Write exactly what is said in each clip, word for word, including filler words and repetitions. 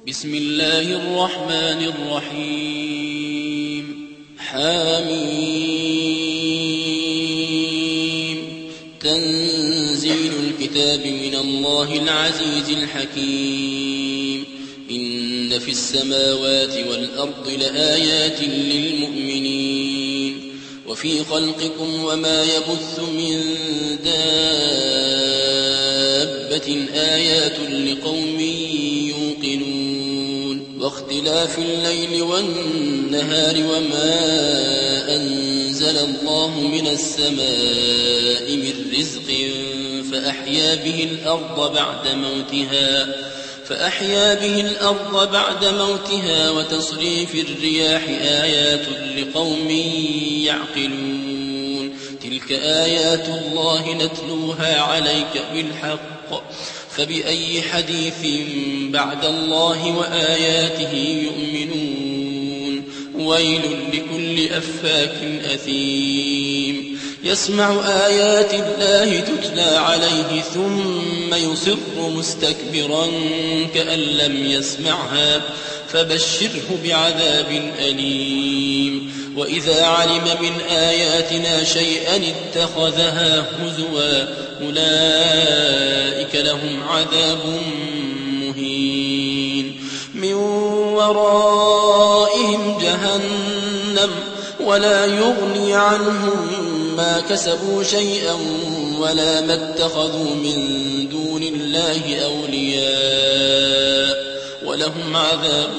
بسم الله الرحمن الرحيم حميم تنزيل الكتاب من الله العزيز الحكيم إن في السماوات والأرض لآيات للمؤمنين وفي خلقكم وما يبث من دابة آيات لقوم يوقنون واختلاف الليل والنهار وما أنزل الله من السماء من رزق فأحيا به الأرض بعد موتها فأحيا به الأرض بعد موتها وتصريف الرياح آيات لقوم يعقلون تلك آيات الله نتلوها عليك بالحق فبأي حديث بعد الله وآياته يؤمنون ويل لكل أفاك أثيم يسمع آيات الله تتلى عليه ثم يصر مستكبرا كأن لم يسمعها فبشره بعذاب أليم وإذا علم من آياتنا شيئا اتخذها هزوا أولئك لهم عذاب مهين من ورائهم جهنم ولا يغني عنهم ما كسبوا شيئا ولا ما اتخذوا من دون الله أولياء ولهم عذاب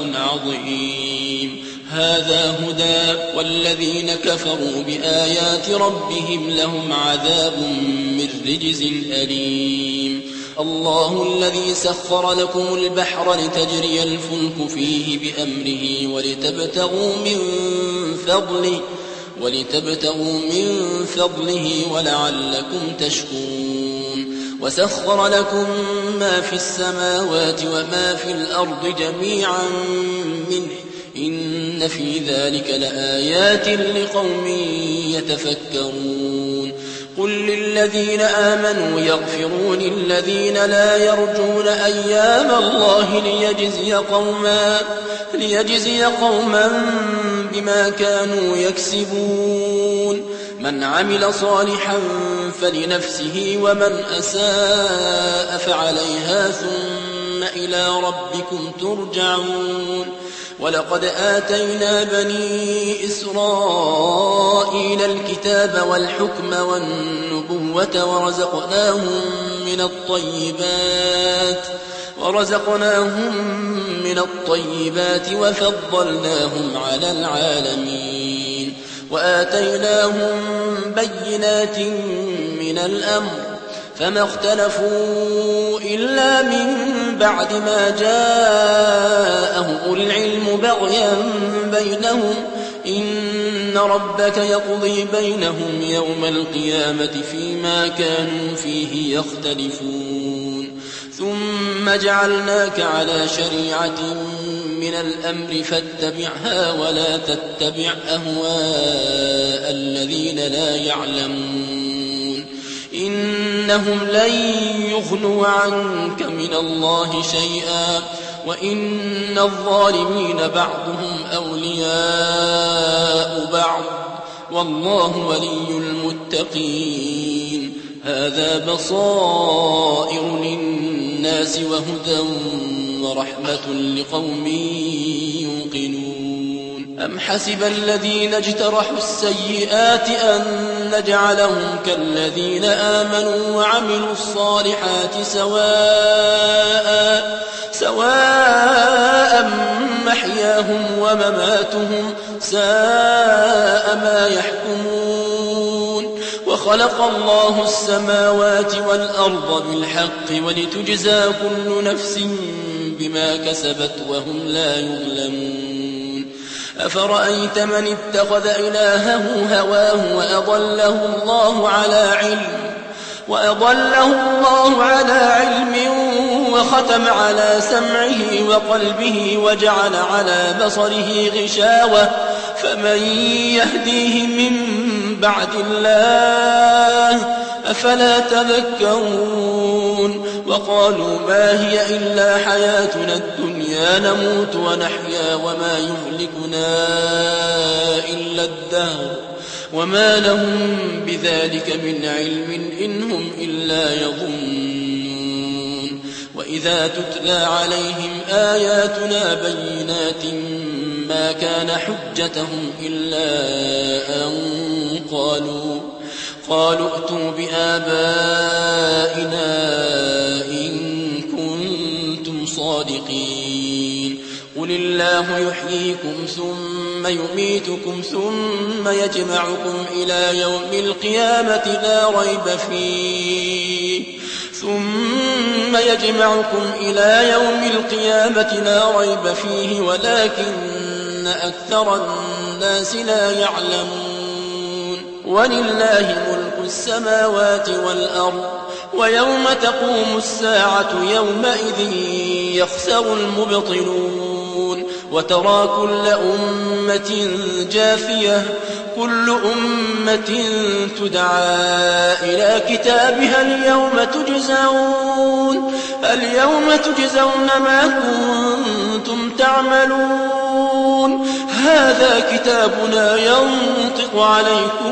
عظيم هذا هدى والذين كفروا بآيات ربهم لهم عذاب من رجز أليم الله الذي سخر لكم البحر لتجري الفلك فيه بأمره ولتبتغوا من فضله ولتبتغوا من فضله ولعلكم تشكرون وسخر لكم ما في السماوات وما في الأرض جميعا منه إن في ذلك لآيات لقوم يتفكرون قل للذين آمنوا يغفروا للذين لا يرجون أيام الله ليجزي قوما ليجزي قوما بما كانوا يكسبون من عمل صالحا فلنفسه ومن أساء فعليها ثم إلى ربكم ترجعون ولقد آتينا بني إسرائيل الكتاب والحكم والنبوة ورزقناهم من الطيبات ورزقناهم من الطيبات وفضلناهم على العالمين وآتيناهم بينات من الأمر فما اختلفوا إلا من بعد ما جاءهم العلم بغيا بينهم إن ربك يقضي بينهم يوم القيامة فيما كانوا فيه يختلفون ثم جعلناك على شريعة من الأمر فاتبعها ولا تتبع أهواء الذين لا يعلمون إنهم لن يغنوا عنك من الله شيئا وإن الظالمين بعضهم أولياء بعض والله ولي المتقين هذا بصائر للناس وهدى ورحمة لقوم يوقنون أم حسب الذين اجترحوا السيئات أن نجعلهم كالذين آمنوا وعملوا الصالحات سواء سواء محياهم ومماتهم ساء ما يحكمون وخلق الله السماوات والأرض بالحق ولتجزى كل نفس بما كسبت وهم لا يظلمون أفرأيت من اتخذ إلهه هواه وأضله الله على علم وأضله الله على علم وختم على سمعه وقلبه وجعل على بصره غشاوة فمن يهديه من بعد الله أفلا تذكرون وقالوا ما هي إلا حياتنا الدنيا نموت ونحيا وما يهلكنا إلا الدهر وما لهم بذلك من علم إن هم إلا يظنون وإذا تتلى عليهم آياتنا بينات ما كان حجتهم إلا أن قالوا قالوا ائتوا بآبائنا إن كنتم صادقين قل الله يحييكم ثم يميتكم ثم يجمعكم إلى يوم القيامة لا ريب فيه ثم يجمعكم إلى يوم القيامة لا ريب فيه ولكن أكثر الناس لا يعلمون ولله ملك السماوات والأرض ويوم تقوم الساعة يومئذ يخسر المبطلون وترى كل أمة جاثية كل أمة تدعى إلى كتابها اليوم تجزون اليوم تجزون ما كنتم تعملون هذا كتابنا ينطق عليكم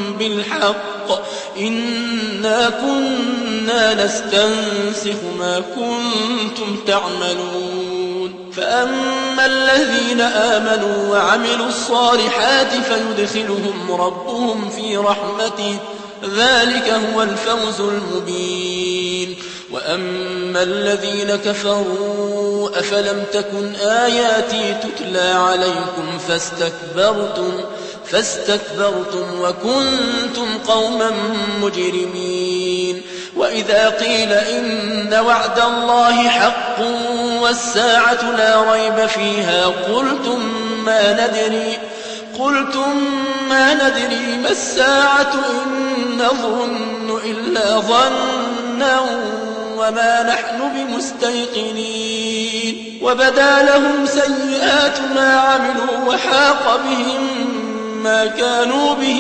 بالحق إنا كنا نستنسخ ما كنتم تعملون فأما الذين آمنوا وعملوا الصالحات فيدخلهم ربهم في رحمته ذلك هو الفوز المبين وأما الذين كفروا أفلم تكن آياتي تتلى عليكم فاستكبرتم فاستكبرتم وكنتم قوما مجرمين وإذا قيل إن وعد الله حق والساعة لا ريب فيها قلتم ما ندري قلتم ما ندري ما الساعة إن نظن إلا ظنا وما نحن بمستيقنين وبدا لهم سيئات ما عملوا وحاق بهم ما كانوا به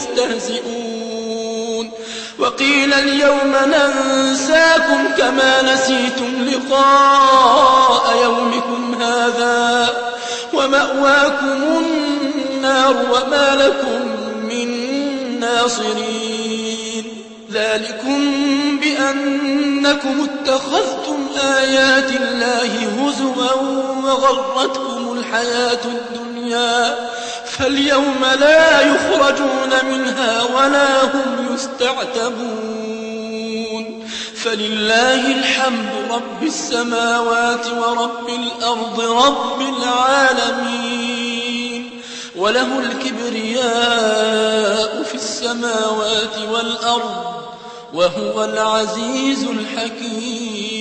يستهزئون وقيل اليوم ننساكم كما نسيتم لقاء يومكم هذا ومأواكم النار وما لكم من ناصرين ذلكم بأنكم اتخذتم آيات الله هزوا وغرتكم الحياة الدنيا فاليوم لا يخرجون منها ولا هم يستعتبون فلله الحمد رب السماوات ورب الأرض رب العالمين وله الكبرياء في السماوات والأرض وهو العزيز الحكيم